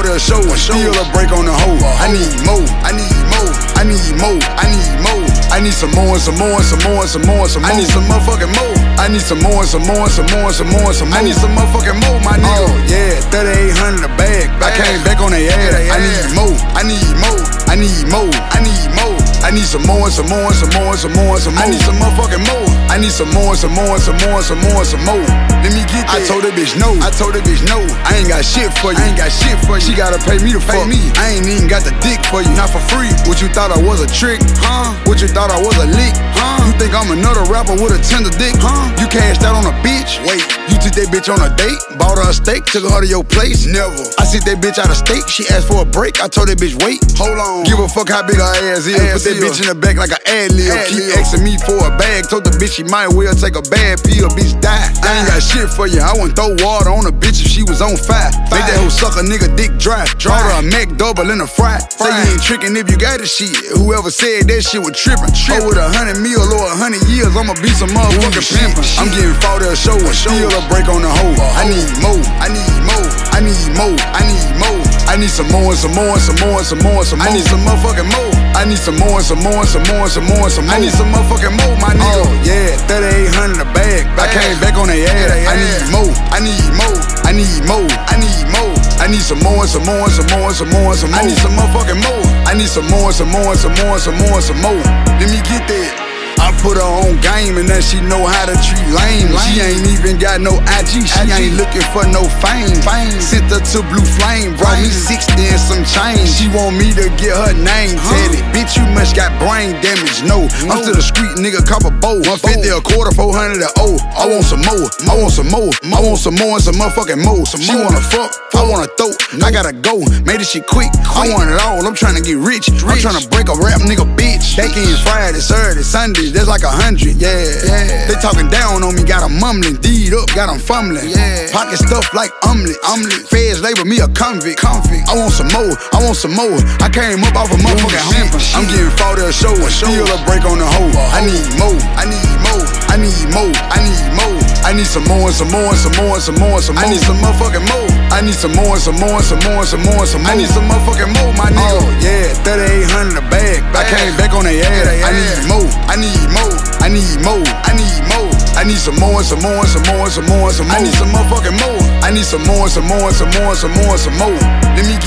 a show and steal a break on the hoe. I need more, I need more, I need more, I need more. I need some more and some more and some more and some more and some more. I need some motherfucking more. I need some more and some more and some more and some more and some more. I need some motherfucking more, my nigga. Oh yeah, 3,800 a bag. I came back on their ass. I need more, I need more, I need more, I need more. I need some more and some more and some more and some more and some more. I need some motherfucking more. I need some more and some more and some more and some more and some more. Let me get that. I told that bitch no. I told that bitch no. I ain't got shit for you. I ain't got shit for you. She gotta pay me to fuck me. I ain't even got the dick for you. Not for free. What you thought I was a trick? Huh? What you thought I was a lick? Huh? You think I'm another rapper with a tender dick? Huh? You cashed out on a bitch? Wait. You took that bitch on a date? Bought her a steak? Took her to your place? Never. I sent that bitch out of state. She asked for a break. I told that bitch wait. Hold on. Give a fuck how big her ass is. Put that bitch in the back like an ad-lib. Keep asking me for a bag. Told the bitch she might well take a bad pill. Bitch die. I ain't got shit for you. I wouldn't throw water on a bitch if she was on fire. Make that hoe suck a nigga dick dry. Brought her a Mac double in a fry. Say you ain't tricking if you got the shit. Whoever said that shit was trippin'. Oh, with 100 mil or 100 years, I'ma be some motherfucking pimpin'. I'm getting fought at a show and steal a break on the hoe. I need more. I need more. I need more. I need more. I need some more and some more and some more and some more and some more. I need some motherfucking more. I need some more and some more and some more and some more and some more. I need some motherfucking more, my nigga. Oh yeah, 3,800 a bag. I came back on their ass. I need more. I need more. I need more. I need more. I need some more and some more and some more and some more and some more. I need some motherfucking more. I need some more and some more and some more and some more and some more. Let me get that. I put her on game and then she know how to treat lame. She ain't even got no IG, she ain't looking for no fame. Sent her to Blue Flame, brought me 60 and some change. She want me to get her name tatted. Bitch, you must got brain damage, no. I'm to the street, nigga, cop a bow. 150 a quarter, 400 a O. I want some more, I want some more. I want some more and some motherfucking more. She wanna fuck, I wanna throw. I gotta go, made this shit quick. I want it all, I'm trying to get rich. I'm trying to break a rap nigga bitch. Back in Friday, Saturday, Sunday. That's like 100, yeah. They talking down on me, got them mumbling. D'd up, got them fumbling. Pocket stuff like omelet. Feds label me a convict. I want some more, I want some more. I came up off a motherfucking hump. I'm getting fought at a show and steal a break on the hoe. I need more, I need more, I need more, I need more. I need some more and some more and some more and some more and some more. I need some motherfucking more. I need some more and some more and some more and some more and some more. I need some motherfucking more, my nigga. Oh yeah, 3,800 a bag. I came back on their ass. I need more, I need more. I need more, I need more. I need some more and some more and some more and some more and some more. I need some motherfucking more. I need some more and some more and some more and some more and some more. Let me get